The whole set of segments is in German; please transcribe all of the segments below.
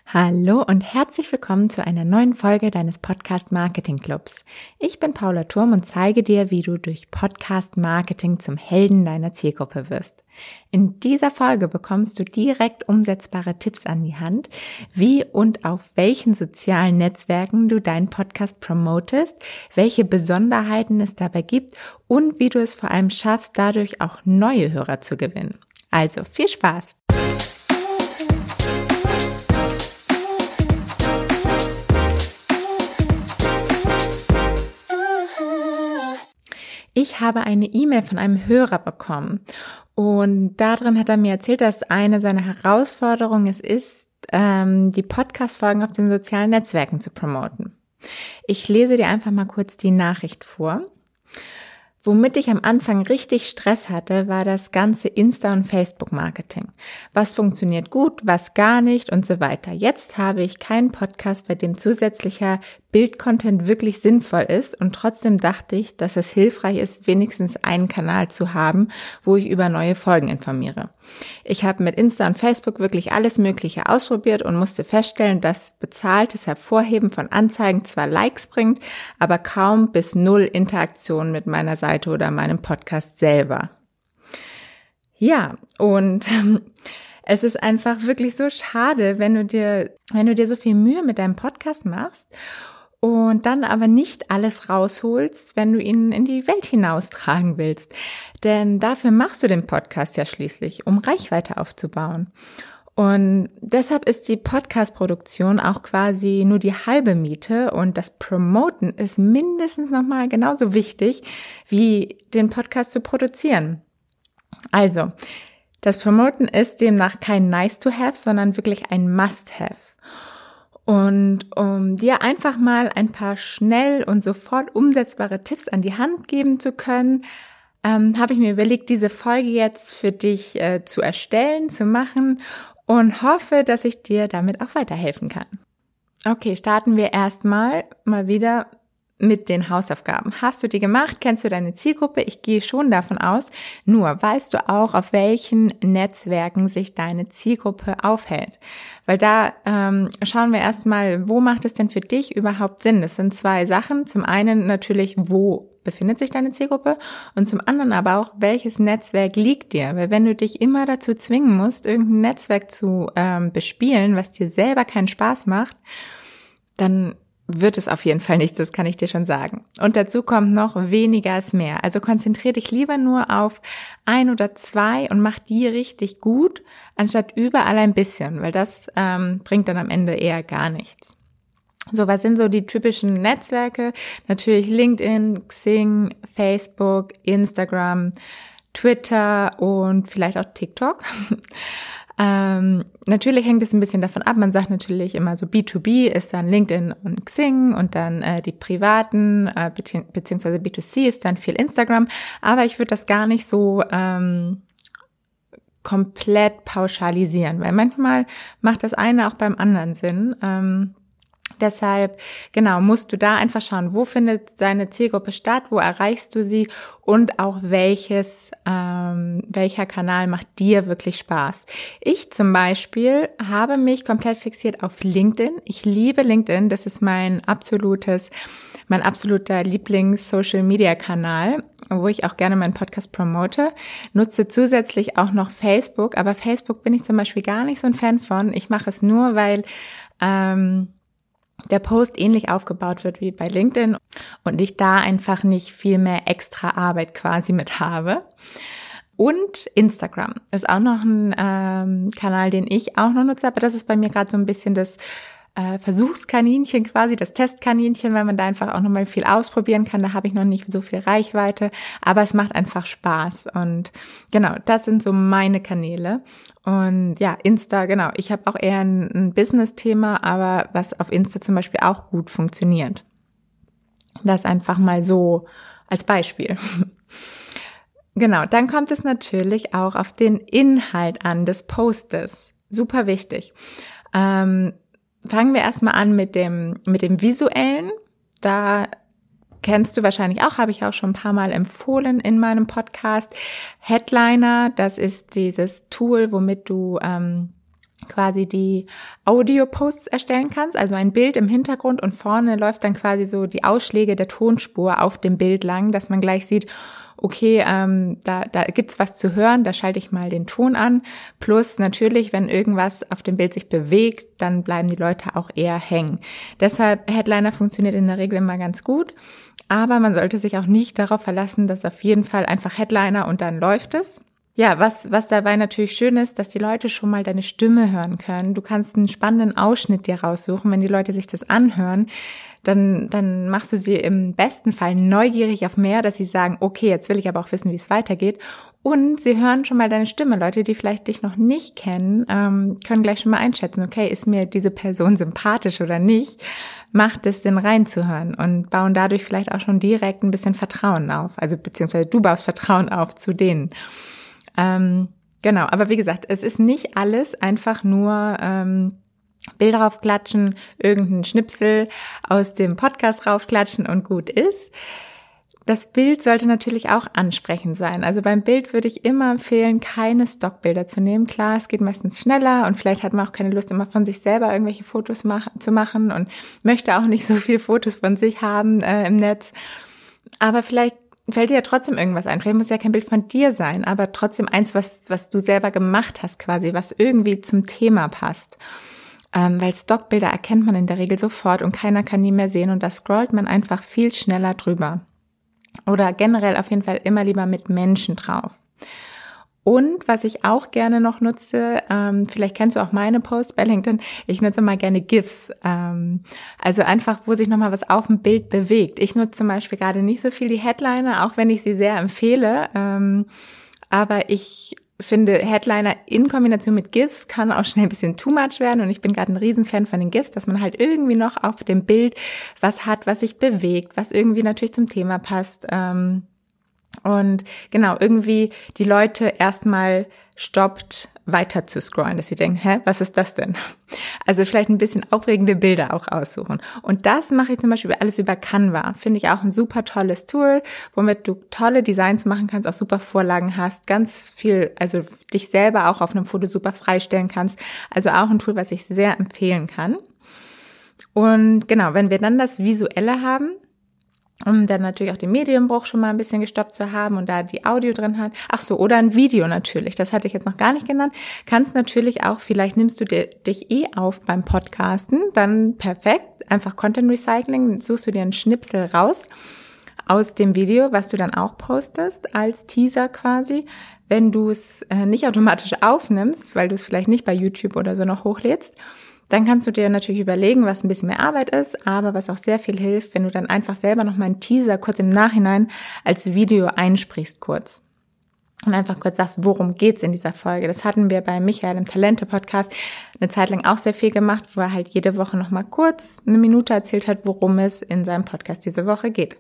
Hallo und herzlich willkommen zu einer neuen Folge deines Podcast Marketing Clubs. Ich bin Paula Turm und zeige dir, wie du durch Podcast Marketing zum Helden deiner Zielgruppe wirst. In dieser Folge bekommst du direkt umsetzbare Tipps an die Hand, wie und auf welchen sozialen Netzwerken du deinen Podcast promotest, welche Besonderheiten es dabei gibt und wie du es vor allem schaffst, dadurch auch neue Hörer zu gewinnen. Also viel Spaß! Ich habe eine E-Mail von einem Hörer bekommen und darin hat er mir erzählt, dass eine seiner Herausforderungen es ist, die Podcast-Folgen auf den sozialen Netzwerken zu promoten. Ich lese dir einfach mal kurz die Nachricht vor. Womit ich am Anfang richtig Stress hatte, war das ganze Insta- und Facebook-Marketing. Was funktioniert gut, was gar nicht und so weiter. Jetzt habe ich keinen Podcast, bei dem zusätzlicher Bildcontent wirklich sinnvoll ist und trotzdem dachte ich, dass es hilfreich ist, wenigstens einen Kanal zu haben, wo ich über neue Folgen informiere. Ich habe mit Insta und Facebook wirklich alles Mögliche ausprobiert und musste feststellen, dass bezahltes Hervorheben von Anzeigen zwar Likes bringt, aber kaum bis null Interaktion mit meiner Seite oder meinem Podcast selber. Ja, und es ist einfach wirklich so schade, wenn du dir so viel Mühe mit deinem Podcast machst und dann aber nicht alles rausholst, wenn du ihn in die Welt hinaustragen willst. Denn dafür machst du den Podcast ja schließlich, um Reichweite aufzubauen. Und deshalb ist die Podcast-Produktion auch quasi nur die halbe Miete und das Promoten ist mindestens nochmal genauso wichtig, wie den Podcast zu produzieren. Also, das Promoten ist demnach kein Nice-to-have, sondern wirklich ein Must-have. Und um dir einfach mal ein paar schnell und sofort umsetzbare Tipps an die Hand geben zu können, habe ich mir überlegt, diese Folge jetzt für dich zu erstellen, zu machen und hoffe, dass ich dir damit auch weiterhelfen kann. Okay, starten wir erstmal mal wieder mit den Hausaufgaben. Hast du die gemacht? Kennst du deine Zielgruppe? Ich gehe schon davon aus. Nur weißt du auch, auf welchen Netzwerken sich deine Zielgruppe aufhält? Weil da schauen wir erstmal, wo macht es denn für dich überhaupt Sinn? Das sind zwei Sachen. Zum einen natürlich, wo befindet sich deine Zielgruppe? Und zum anderen aber auch, welches Netzwerk liegt dir? Weil wenn du dich immer dazu zwingen musst, irgendein Netzwerk zu bespielen, was dir selber keinen Spaß macht, dann wird es auf jeden Fall nichts, das kann ich dir schon sagen. Und dazu kommt noch, weniger ist mehr. Also konzentriere dich lieber nur auf 1 oder 2 und mach die richtig gut, anstatt überall ein bisschen, weil das bringt dann am Ende eher gar nichts. So, was sind so die typischen Netzwerke? Natürlich LinkedIn, Xing, Facebook, Instagram, Twitter und vielleicht auch TikTok. Natürlich hängt es ein bisschen davon ab. Man sagt natürlich immer so B2B ist dann LinkedIn und Xing und dann die privaten, beziehungsweise B2C ist dann viel Instagram. Aber ich würde das gar nicht so komplett pauschalisieren, weil manchmal macht das eine auch beim anderen Sinn. Deshalb, genau, musst du da einfach schauen, wo findet deine Zielgruppe statt, wo erreichst du sie und auch welcher Kanal macht dir wirklich Spaß. Ich zum Beispiel habe mich komplett fixiert auf LinkedIn. Ich liebe LinkedIn, das ist mein absoluter Lieblings-Social-Media-Kanal, wo ich auch gerne meinen Podcast promote. Nutze zusätzlich auch noch Facebook, aber Facebook bin ich zum Beispiel gar nicht so ein Fan von. Ich mache es nur, weil der Post ähnlich aufgebaut wird wie bei LinkedIn und ich da einfach nicht viel mehr extra Arbeit quasi mit habe. Und Instagram ist auch noch ein Kanal, den ich auch noch nutze, aber das ist bei mir gerade so ein bisschen das Versuchskaninchen quasi, das Testkaninchen, weil man da einfach auch nochmal viel ausprobieren kann. Da habe ich noch nicht so viel Reichweite, aber es macht einfach Spaß. Und genau, das sind so meine Kanäle. Und ja, Insta, genau, ich habe auch eher ein Business-Thema, aber was auf Insta zum Beispiel auch gut funktioniert. Das einfach mal so als Beispiel. Genau, dann kommt es natürlich auch auf den Inhalt an des Postes. Super wichtig. Fangen wir erstmal an mit dem Visuellen. Da kennst du wahrscheinlich auch, habe ich auch schon ein paar Mal empfohlen in meinem Podcast. Headliner, das ist dieses Tool, womit du quasi die Audio-Posts erstellen kannst, also ein Bild im Hintergrund und vorne läuft dann quasi so die Ausschläge der Tonspur auf dem Bild lang, dass man gleich sieht, okay, da gibt's was zu hören, da schalte ich mal den Ton an. Plus natürlich, wenn irgendwas auf dem Bild sich bewegt, dann bleiben die Leute auch eher hängen. Deshalb, Headliner funktioniert in der Regel immer ganz gut, aber man sollte sich auch nicht darauf verlassen, dass auf jeden Fall einfach Headliner und dann läuft es. Ja, was dabei natürlich schön ist, dass die Leute schon mal deine Stimme hören können. Du kannst einen spannenden Ausschnitt dir raussuchen. Wenn die Leute sich das anhören, dann machst du sie im besten Fall neugierig auf mehr, dass sie sagen, okay, jetzt will ich aber auch wissen, wie es weitergeht. Und sie hören schon mal deine Stimme. Leute, die vielleicht dich noch nicht kennen, können gleich schon mal einschätzen, okay, ist mir diese Person sympathisch oder nicht? Macht es Sinn, reinzuhören und bauen dadurch vielleicht auch schon direkt ein bisschen Vertrauen auf. Also beziehungsweise du baust Vertrauen auf zu denen. Genau, aber wie gesagt, es ist nicht alles einfach nur Bilder raufklatschen, irgendeinen Schnipsel aus dem Podcast raufklatschen und gut ist. Das Bild sollte natürlich auch ansprechend sein. Also beim Bild würde ich immer empfehlen, keine Stockbilder zu nehmen. Klar, es geht meistens schneller und vielleicht hat man auch keine Lust, immer von sich selber irgendwelche Fotos zu machen und möchte auch nicht so viele Fotos von sich haben im Netz. Aber vielleicht fällt dir ja trotzdem irgendwas ein. Vielleicht muss ja kein Bild von dir sein, aber trotzdem eins, was du selber gemacht hast quasi, was irgendwie zum Thema passt. Weil Stockbilder erkennt man in der Regel sofort und keiner kann die mehr sehen und da scrollt man einfach viel schneller drüber. Oder generell auf jeden Fall immer lieber mit Menschen drauf. Und was ich auch gerne noch nutze, vielleicht kennst du auch meine Posts bei LinkedIn, ich nutze mal gerne GIFs. Also einfach, wo sich nochmal was auf dem Bild bewegt. Ich nutze zum Beispiel gerade nicht so viel die Headliner, auch wenn ich sie sehr empfehle. Aber ich finde, Headliner in Kombination mit GIFs kann auch schnell ein bisschen too much werden. Und ich bin gerade ein Riesenfan von den GIFs, dass man halt irgendwie noch auf dem Bild was hat, was sich bewegt, was irgendwie natürlich zum Thema passt. Und genau, irgendwie die Leute erstmal stoppt, weiter zu scrollen, dass sie denken, was ist das denn? Also vielleicht ein bisschen aufregende Bilder auch aussuchen. Und das mache ich zum Beispiel alles über Canva. Finde ich auch ein super tolles Tool, womit du tolle Designs machen kannst, auch super Vorlagen hast, ganz viel, also dich selber auch auf einem Foto super freistellen kannst. Also auch ein Tool, was ich sehr empfehlen kann. Und genau, wenn wir dann das Visuelle haben, um dann natürlich auch den Medienbruch schon mal ein bisschen gestoppt zu haben und da die Audio drin hat. Ach so, oder ein Video natürlich, das hatte ich jetzt noch gar nicht genannt. Kannst natürlich auch, vielleicht nimmst du dich auf beim Podcasten, dann perfekt, einfach Content Recycling, suchst du dir einen Schnipsel raus aus dem Video, was du dann auch postest, als Teaser quasi. Wenn du es nicht automatisch aufnimmst, weil du es vielleicht nicht bei YouTube oder so noch hochlädst, dann kannst du dir natürlich überlegen, was ein bisschen mehr Arbeit ist, aber was auch sehr viel hilft, wenn du dann einfach selber noch mal einen Teaser kurz im Nachhinein als Video einsprichst kurz. Und einfach kurz sagst, worum geht's in dieser Folge. Das hatten wir bei Michael im Talente-Podcast eine Zeit lang auch sehr viel gemacht, wo er halt jede Woche noch mal kurz eine Minute erzählt hat, worum es in seinem Podcast diese Woche geht.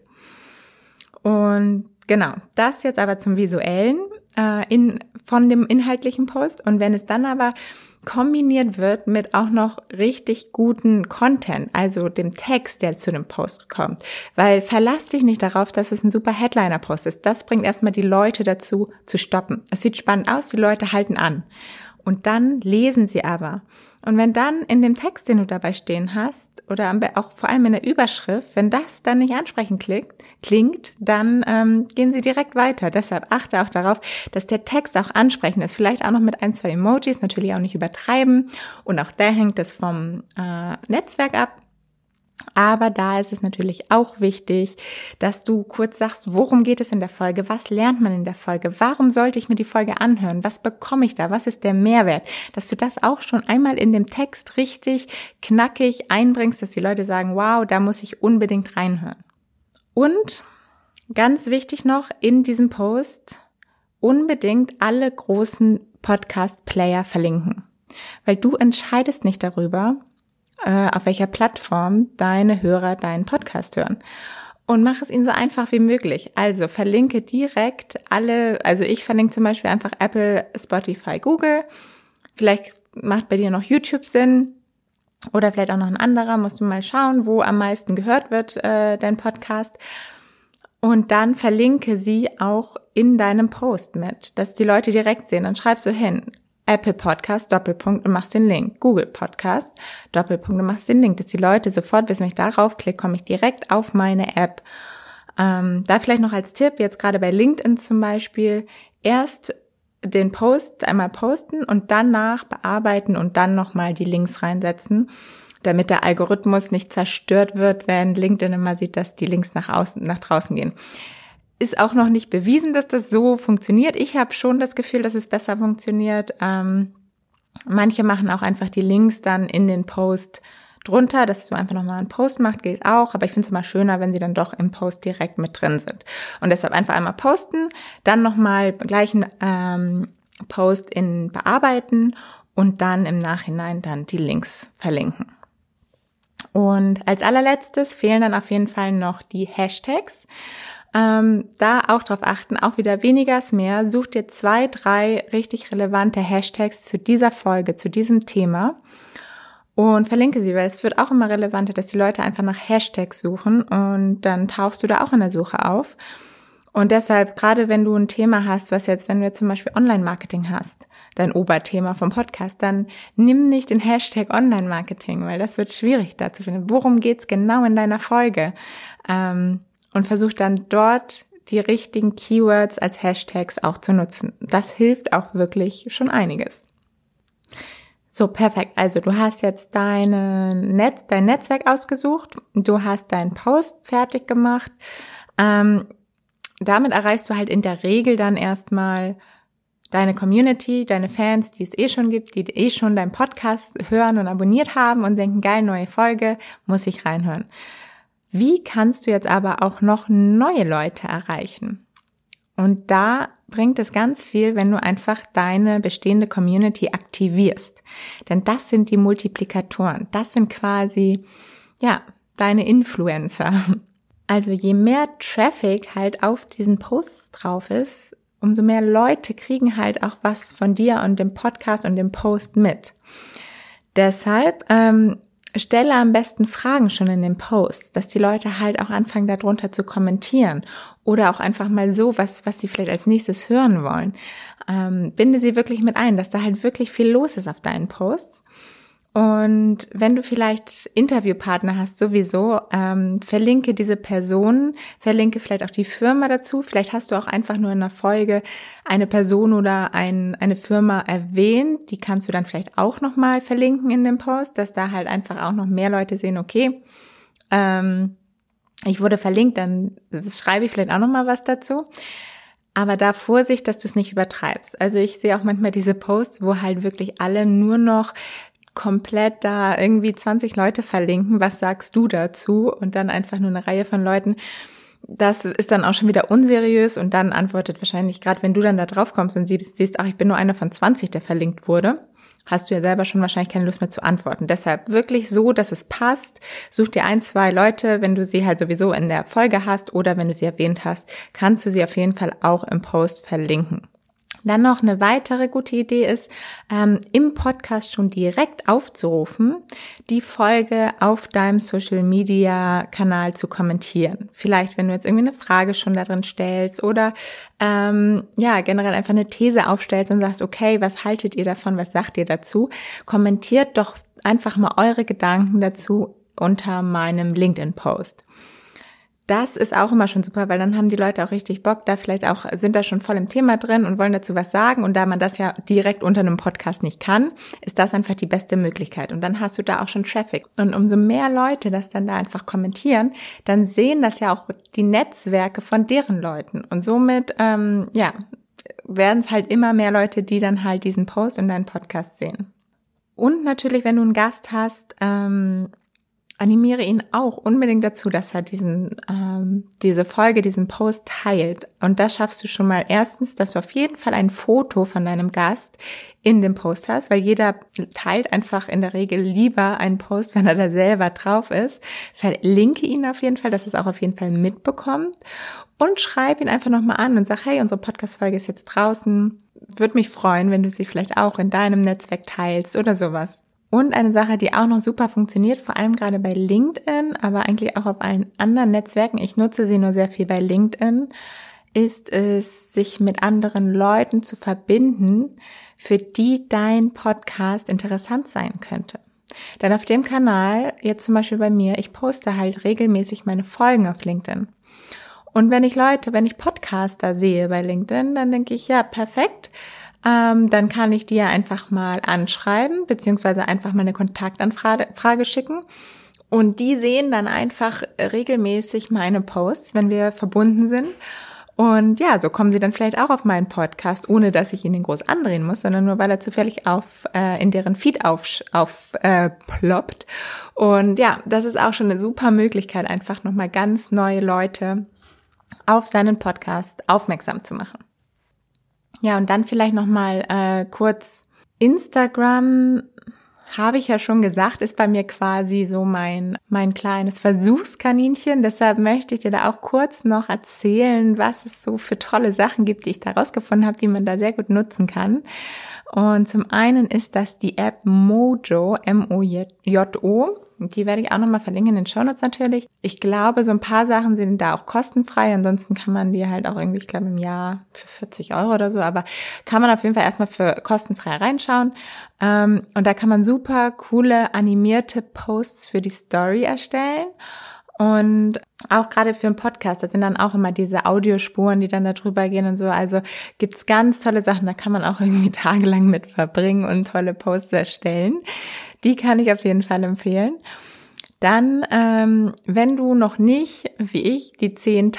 Und genau, das jetzt aber zum Visuellen von dem inhaltlichen Post. Und wenn es dann aber kombiniert wird mit auch noch richtig guten Content, also dem Text, der zu dem Post kommt. Weil verlass dich nicht darauf, dass es ein super Headliner-Post ist. Das bringt erstmal die Leute dazu, zu stoppen. Es sieht spannend aus, die Leute halten an. Und dann lesen sie aber. Und wenn dann in dem Text, den du dabei stehen hast, oder auch vor allem in der Überschrift, wenn das dann nicht ansprechend klingt, dann gehen sie direkt weiter. Deshalb achte auch darauf, dass der Text auch ansprechend ist. Vielleicht auch noch mit 1, 2 Emojis, natürlich auch nicht übertreiben. Und auch da hängt es vom Netzwerk ab. Aber da ist es natürlich auch wichtig, dass du kurz sagst, worum geht es in der Folge? Was lernt man in der Folge? Warum sollte ich mir die Folge anhören? Was bekomme ich da? Was ist der Mehrwert? Dass du das auch schon einmal in dem Text richtig knackig einbringst, dass die Leute sagen, wow, da muss ich unbedingt reinhören. Und ganz wichtig noch in diesem Post, unbedingt alle großen Podcast-Player verlinken. Weil du entscheidest nicht darüber, auf welcher Plattform deine Hörer deinen Podcast hören. Und mach es ihnen so einfach wie möglich. Also verlinke direkt also ich verlinke zum Beispiel einfach Apple, Spotify, Google. Vielleicht macht bei dir noch YouTube Sinn oder vielleicht auch noch ein anderer. Musst du mal schauen, wo am meisten gehört wird, dein Podcast. Und dann verlinke sie auch in deinem Post mit, dass die Leute direkt sehen. Dann schreibst du hin. Apple Podcast, Doppelpunkt und machst den Link. Google Podcast, Doppelpunkt und machst den Link, dass die Leute sofort wissen, wenn ich darauf klicke, komme ich direkt auf meine App. Da vielleicht noch als Tipp, jetzt gerade bei LinkedIn zum Beispiel, erst den Post einmal posten und danach bearbeiten und dann nochmal die Links reinsetzen, damit der Algorithmus nicht zerstört wird, wenn LinkedIn immer sieht, dass die Links nach draußen gehen. Ist auch noch nicht bewiesen, dass das so funktioniert. Ich habe schon das Gefühl, dass es besser funktioniert. Manche machen auch einfach die Links dann in den Post drunter, dass du einfach nochmal einen Post machst, geht auch. Aber ich finde es immer schöner, wenn sie dann doch im Post direkt mit drin sind. Und deshalb einfach einmal posten, dann nochmal gleich einen Post in bearbeiten und dann im Nachhinein dann die Links verlinken. Und als allerletztes fehlen dann auf jeden Fall noch die Hashtags. Da auch drauf achten, auch wieder weniger ist mehr. Such dir 2, 3 richtig relevante Hashtags zu dieser Folge, zu diesem Thema und verlinke sie, weil es wird auch immer relevanter, dass die Leute einfach nach Hashtags suchen und dann tauchst du da auch in der Suche auf. Und deshalb, gerade wenn du ein Thema hast, wenn du jetzt zum Beispiel Online-Marketing hast, dein Oberthema vom Podcast, dann nimm nicht den Hashtag Online-Marketing, weil das wird schwierig da zu finden. Worum geht's genau in deiner Folge? Und versuch dann dort die richtigen Keywords als Hashtags auch zu nutzen. Das hilft auch wirklich schon einiges. So, perfekt. Also du hast jetzt dein Netzwerk ausgesucht, du hast deinen Post fertig gemacht. Damit erreichst du halt in der Regel dann erstmal deine Community, deine Fans, die es schon gibt, die schon deinen Podcast hören und abonniert haben und denken, geil, neue Folge, muss ich reinhören. Wie kannst du jetzt aber auch noch neue Leute erreichen? Und da bringt es ganz viel, wenn du einfach deine bestehende Community aktivierst. Denn das sind die Multiplikatoren. Das sind quasi, deine Influencer. Also je mehr Traffic halt auf diesen Posts drauf ist, umso mehr Leute kriegen halt auch was von dir und dem Podcast und dem Post mit. Deshalb, stelle am besten Fragen schon in den Posts, dass die Leute halt auch anfangen, darunter zu kommentieren oder auch einfach mal so, was sie vielleicht als nächstes hören wollen. Binde sie wirklich mit ein, dass da halt wirklich viel los ist auf deinen Posts. Und wenn du vielleicht Interviewpartner hast, sowieso, verlinke diese Personen, verlinke vielleicht auch die Firma dazu. Vielleicht hast du auch einfach nur in einer Folge eine Person oder eine Firma erwähnt. Die kannst du dann vielleicht auch nochmal verlinken in dem Post, dass da halt einfach auch noch mehr Leute sehen, okay, ich wurde verlinkt, dann schreibe ich vielleicht auch nochmal was dazu. Aber da Vorsicht, dass du es nicht übertreibst. Also ich sehe auch manchmal diese Posts, wo halt wirklich alle nur noch komplett da irgendwie 20 Leute verlinken, was sagst du dazu? Und dann einfach nur eine Reihe von Leuten. Das ist dann auch schon wieder unseriös und dann antwortet wahrscheinlich, gerade wenn du dann da drauf kommst und siehst, ach, ich bin nur einer von 20, der verlinkt wurde, hast du ja selber schon wahrscheinlich keine Lust mehr zu antworten. Deshalb wirklich so, dass es passt. Such dir 1, 2 Leute, wenn du sie halt sowieso in der Folge hast oder wenn du sie erwähnt hast, kannst du sie auf jeden Fall auch im Post verlinken. Dann noch eine weitere gute Idee ist, im Podcast schon direkt aufzurufen, die Folge auf deinem Social-Media-Kanal zu kommentieren. Vielleicht, wenn du jetzt irgendwie eine Frage schon da drin stellst oder generell einfach eine These aufstellst und sagst, okay, was haltet ihr davon, was sagt ihr dazu? Kommentiert doch einfach mal eure Gedanken dazu unter meinem LinkedIn-Post. Das ist auch immer schon super, weil dann haben die Leute auch richtig Bock, sind da schon voll im Thema drin und wollen dazu was sagen. Und da man das ja direkt unter einem Podcast nicht kann, ist das einfach die beste Möglichkeit. Und dann hast du da auch schon Traffic. Und umso mehr Leute das dann da einfach kommentieren, dann sehen das ja auch die Netzwerke von deren Leuten. Und somit, werden es halt immer mehr Leute, die dann halt diesen Post und deinen Podcast sehen. Und natürlich, wenn du einen Gast hast, animiere ihn auch unbedingt dazu, dass er diese Folge, diesen Post teilt. Und da schaffst du schon mal erstens, dass du auf jeden Fall ein Foto von deinem Gast in dem Post hast, weil jeder teilt einfach in der Regel lieber einen Post, wenn er da selber drauf ist. Verlinke ihn auf jeden Fall, dass er es auch auf jeden Fall mitbekommt. Und schreib ihn einfach nochmal an und sag, hey, unsere Podcast-Folge ist jetzt draußen. Würde mich freuen, wenn du sie vielleicht auch in deinem Netzwerk teilst oder sowas. Und eine Sache, die auch noch super funktioniert, vor allem gerade bei LinkedIn, aber eigentlich auch auf allen anderen Netzwerken, ich nutze sie nur sehr viel bei LinkedIn, ist es, sich mit anderen Leuten zu verbinden, für die dein Podcast interessant sein könnte. Denn auf dem Kanal, jetzt zum Beispiel bei mir, ich poste halt regelmäßig meine Folgen auf LinkedIn. Und wenn ich Podcaster sehe bei LinkedIn, dann denke ich, ja, perfekt. Dann kann ich die ja einfach mal anschreiben, beziehungsweise einfach mal eine Kontaktanfrage schicken. Und die sehen dann einfach regelmäßig meine Posts, wenn wir verbunden sind. Und ja, so kommen sie dann vielleicht auch auf meinen Podcast, ohne dass ich ihn groß andrehen muss, sondern nur, weil er zufällig in deren Feed ploppt. Und ja, das ist auch schon eine super Möglichkeit, einfach nochmal ganz neue Leute auf seinen Podcast aufmerksam zu machen. Ja, und dann vielleicht nochmal kurz Instagram, habe ich ja schon gesagt, ist bei mir quasi so mein kleines Versuchskaninchen. Deshalb möchte ich dir da auch kurz noch erzählen, was es so für tolle Sachen gibt, die ich da rausgefunden habe, die man da sehr gut nutzen kann. Und zum einen ist das die App Mojo, M-O-J-O. Die werde ich auch nochmal verlinken in den Shownotes natürlich. Ich glaube, so ein paar Sachen sind da auch kostenfrei. Ansonsten kann man die halt auch irgendwie, ich glaube, im Jahr für 40 € oder so. Aber kann man auf jeden Fall erstmal für kostenfrei reinschauen. Und da kann man super coole animierte Posts für die Story erstellen. Und auch gerade für einen Podcast, da sind dann auch immer diese Audiospuren, die dann da drüber gehen und so. Also gibt's ganz tolle Sachen, da kann man auch irgendwie tagelang mit verbringen und tolle Posts erstellen. Die kann ich auf jeden Fall empfehlen. Dann, wenn du noch nicht, wie ich, die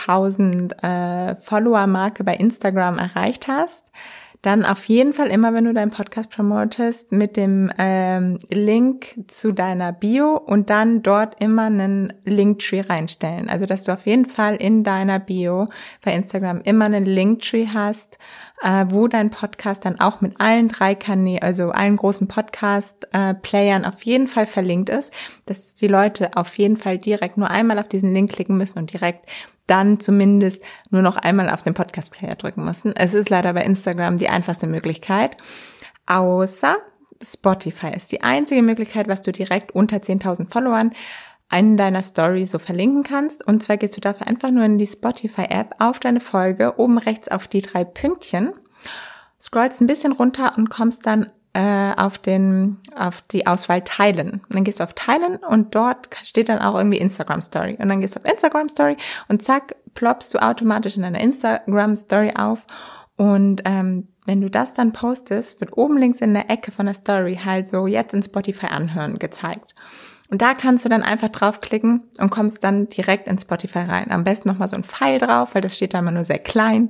10.000 Follower-Marke bei Instagram erreicht hast, dann auf jeden Fall immer, wenn du deinen Podcast promotest, mit dem Link zu deiner Bio und dann dort immer einen Linktree reinstellen. Also, dass du auf jeden Fall in deiner Bio bei Instagram immer einen Linktree hast, wo dein Podcast dann auch mit allen 3 Kanälen, also allen großen Podcast-Playern auf jeden Fall verlinkt ist, dass die Leute auf jeden Fall direkt nur einmal auf diesen Link klicken müssen und direkt dann zumindest nur noch einmal auf den Podcast-Player drücken müssen. Es ist leider bei Instagram die einfachste Möglichkeit, außer Spotify ist die einzige Möglichkeit, was du direkt unter 10.000 Followern in deiner Story so verlinken kannst. Und zwar gehst du dafür einfach nur in die Spotify-App auf deine Folge, oben rechts auf die 3 Pünktchen, scrollst ein bisschen runter und kommst dann auf die Auswahl Teilen. Und dann gehst du auf Teilen und dort steht dann auch irgendwie Instagram Story. Und dann gehst du auf Instagram Story und zack, ploppst du automatisch in deiner Instagram Story auf. Und wenn du das dann postest, wird oben links in der Ecke von der Story halt so jetzt in Spotify anhören gezeigt. Und da kannst du dann einfach draufklicken und kommst dann direkt in Spotify rein. Am besten nochmal so ein Pfeil drauf, weil das steht da immer nur sehr klein.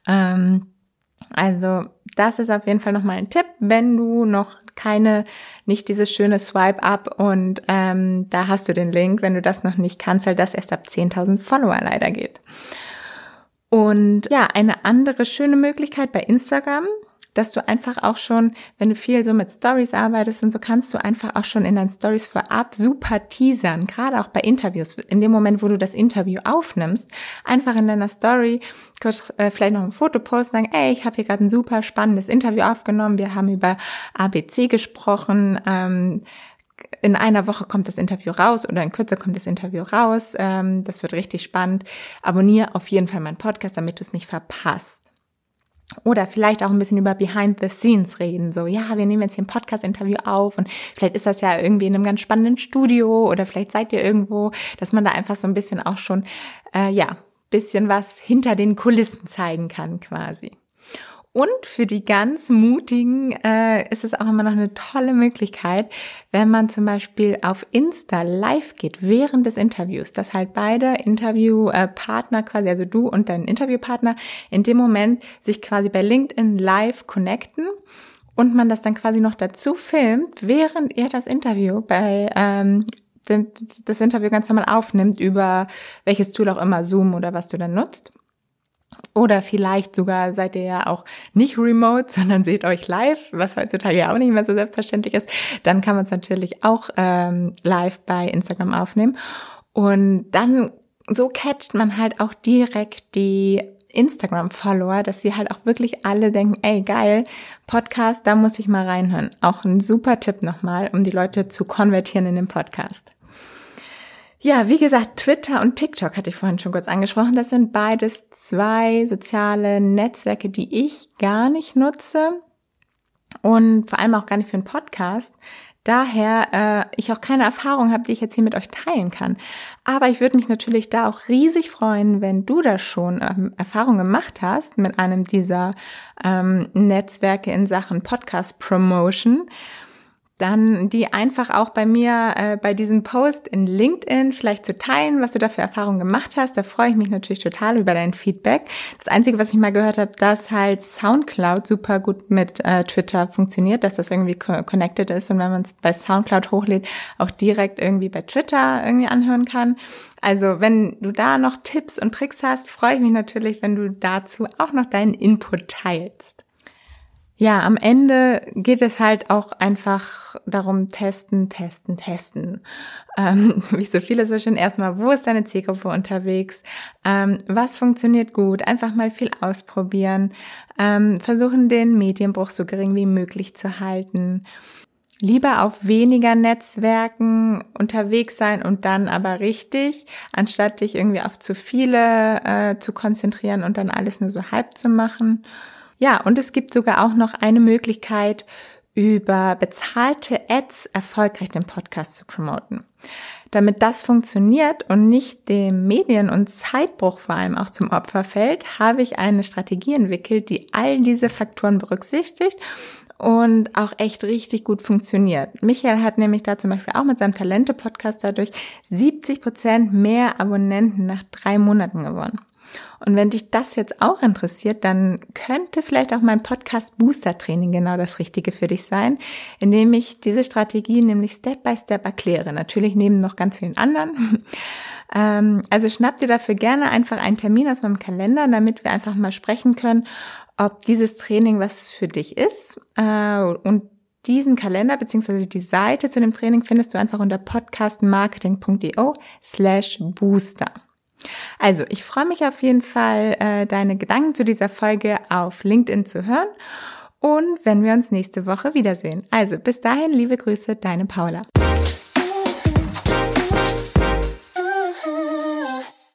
Also das ist auf jeden Fall nochmal ein Tipp, wenn du noch nicht dieses schöne Swipe-Up und da hast du den Link, wenn du das noch nicht kannst, weil das erst ab 10.000 Follower leider geht. Und ja, eine andere schöne Möglichkeit bei Instagram, dass du einfach auch schon, wenn du viel so mit Stories arbeitest und so, kannst du einfach auch schon in deinen Stories vorab super teasern, gerade auch bei Interviews. In dem Moment, wo du das Interview aufnimmst, einfach in deiner Story kurz vielleicht noch ein Foto posten, sagen, ey, ich habe hier gerade ein super spannendes Interview aufgenommen, wir haben über ABC gesprochen, in einer Woche kommt das Interview raus oder in Kürze kommt das Interview raus, das wird richtig spannend. Abonniere auf jeden Fall meinen Podcast, damit du es nicht verpasst. Oder vielleicht auch ein bisschen über Behind the Scenes reden. So, ja, wir nehmen jetzt hier ein Podcast-Interview auf und vielleicht ist das ja irgendwie in einem ganz spannenden Studio oder vielleicht seid ihr irgendwo, dass man da einfach so ein bisschen auch schon, bisschen was hinter den Kulissen zeigen kann quasi. Und für die ganz Mutigen ist es auch immer noch eine tolle Möglichkeit, wenn man zum Beispiel auf Insta live geht während des Interviews, dass halt beide Interviewpartner quasi, also du und dein Interviewpartner, in dem Moment sich quasi bei LinkedIn live connecten und man das dann quasi noch dazu filmt, während ihr das Interview das Interview ganz normal aufnimmt, über welches Tool auch immer, Zoom oder was du dann nutzt. Oder vielleicht sogar seid ihr ja auch nicht remote, sondern seht euch live, was heutzutage ja auch nicht mehr so selbstverständlich ist. Dann kann man es natürlich auch live bei Instagram aufnehmen. Und dann so catcht man halt auch direkt die Instagram-Follower, dass sie halt auch wirklich alle denken, ey, geil, Podcast, da muss ich mal reinhören. Auch ein super Tipp nochmal, um die Leute zu konvertieren in den Podcast. Ja, wie gesagt, Twitter und TikTok hatte ich vorhin schon kurz angesprochen. Das sind beides 2 soziale Netzwerke, die ich gar nicht nutze und vor allem auch gar nicht für einen Podcast. Daher ich auch keine Erfahrung habe, die ich jetzt hier mit euch teilen kann. Aber ich würde mich natürlich da auch riesig freuen, wenn du da schon Erfahrung gemacht hast mit einem dieser Netzwerke in Sachen Podcast Promotion. Dann die einfach auch bei mir bei diesem Post in LinkedIn vielleicht zu teilen, was du da für Erfahrungen gemacht hast. Da freue ich mich natürlich total über dein Feedback. Das Einzige, was ich mal gehört habe, dass halt SoundCloud super gut mit Twitter funktioniert, dass das irgendwie connected ist und wenn man es bei SoundCloud hochlädt, auch direkt irgendwie bei Twitter irgendwie anhören kann. Also wenn du da noch Tipps und Tricks hast, freue ich mich natürlich, wenn du dazu auch noch deinen Input teilst. Ja, am Ende geht es halt auch einfach darum, testen. Wie so viele so schön erstmal, wo ist deine Zielgruppe unterwegs? Was funktioniert gut? Einfach mal viel ausprobieren. Versuchen, den Medienbruch so gering wie möglich zu halten. Lieber auf weniger Netzwerken unterwegs sein und dann aber richtig, anstatt dich irgendwie auf zu viele zu konzentrieren und dann alles nur so halb zu machen. Ja, und es gibt sogar auch noch eine Möglichkeit, über bezahlte Ads erfolgreich den Podcast zu promoten. Damit das funktioniert und nicht dem Medien- und Zeitbruch vor allem auch zum Opfer fällt, habe ich eine Strategie entwickelt, die all diese Faktoren berücksichtigt und auch echt richtig gut funktioniert. Michael hat nämlich da zum Beispiel auch mit seinem Talente-Podcast dadurch 70% mehr Abonnenten nach 3 Monaten gewonnen. Und wenn dich das jetzt auch interessiert, dann könnte vielleicht auch mein Podcast Booster Training genau das Richtige für dich sein, indem ich diese Strategie nämlich Step by Step erkläre. Natürlich neben noch ganz vielen anderen. Also schnapp dir dafür gerne einfach einen Termin aus meinem Kalender, damit wir einfach mal sprechen können, ob dieses Training was für dich ist. Und diesen Kalender bzw. die Seite zu dem Training findest du einfach unter podcastmarketing.io/booster. Also, ich freue mich auf jeden Fall, deine Gedanken zu dieser Folge auf LinkedIn zu hören und wenn wir uns nächste Woche wiedersehen. Also, bis dahin, liebe Grüße, deine Paula.